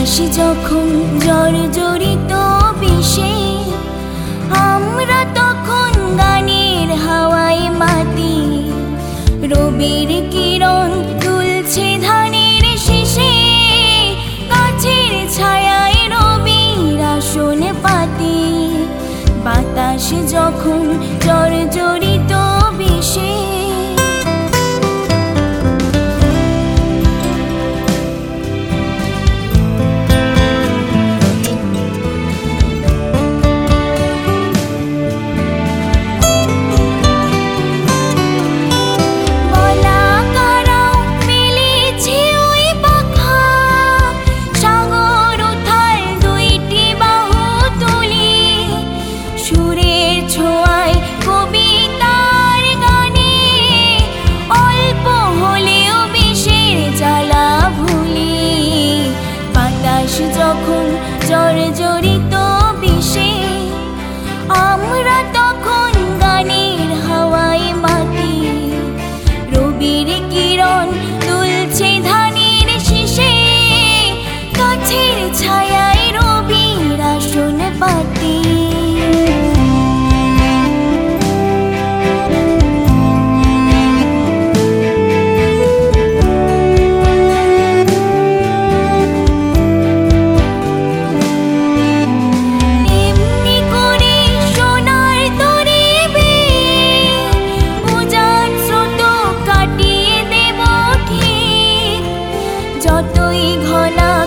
বাতাস যখন জর্জরিত বিষে, আমরা তখন গানের হাওয়ায় মাতি। রবির কিরণ তুলছে ধানের শীষে, গাছের ছায়ায় রবির আসন পাতি। বাতাস যখন জর্জরিত বিষে, যখন জর্জরিত বিষে, আমরা তখন গানের হাওয়ায় মাতি। রবির কিরণ তুলছে ধানের শীষে, গাছের ছায়ায় রবির আসন পাতি। যতই ঘনা